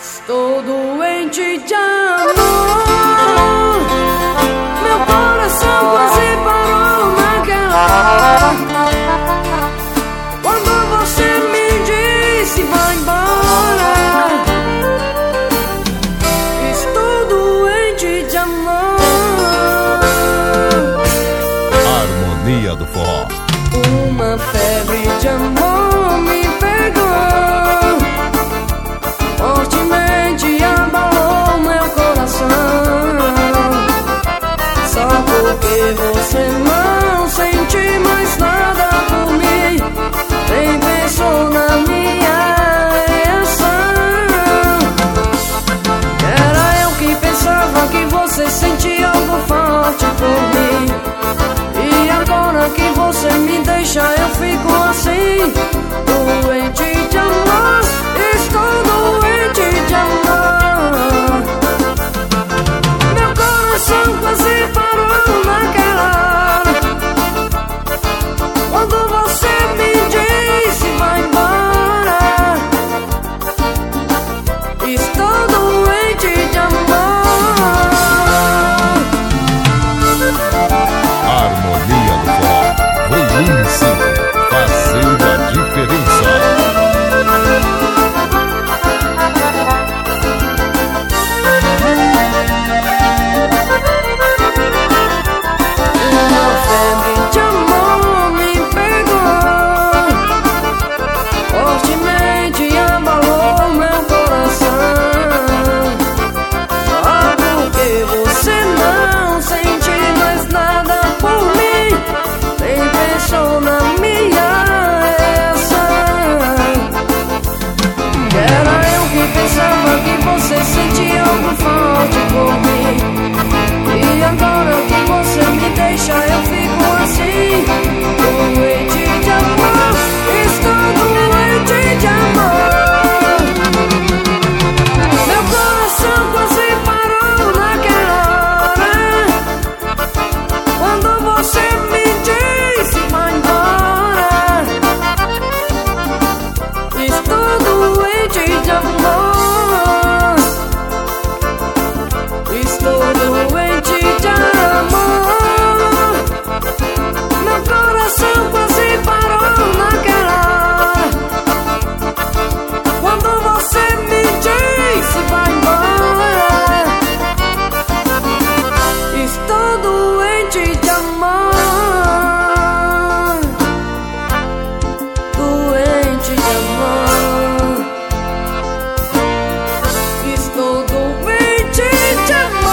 Estou doente de amor, meu coração quase parou naquela hora, quando você me disse vai embora. Estou doente de amor. Harmonia do Forró. Uma febre de amor me pegou, fortemente abalou meu coração. Só porque você não sente mais nada por mim, nem pensou na minha reação. Era eu que pensava que você sentia algo forte por mim, e agora que você me deixa eu fico assim, doente de amor. Estou doente de amor. Meu coração quase parou naquela hora, quando você me disse vai embora. Estou doente de amor. Harmonia do Forró. Volume 5. Fazendo a diferença. Você sentia algo forte por mim, e agora que você me deixa eu fico assim, doente de amor. Estou doente de amor. Meu coração quase parou naquela hora, quando você me disse vai embora. Estou doente de amor. Estou doente de amor. Meu coração quase parou naquela hora, quando você me disse vai embora. Estou doente de amor. Doente de amor. Estou doente de amor.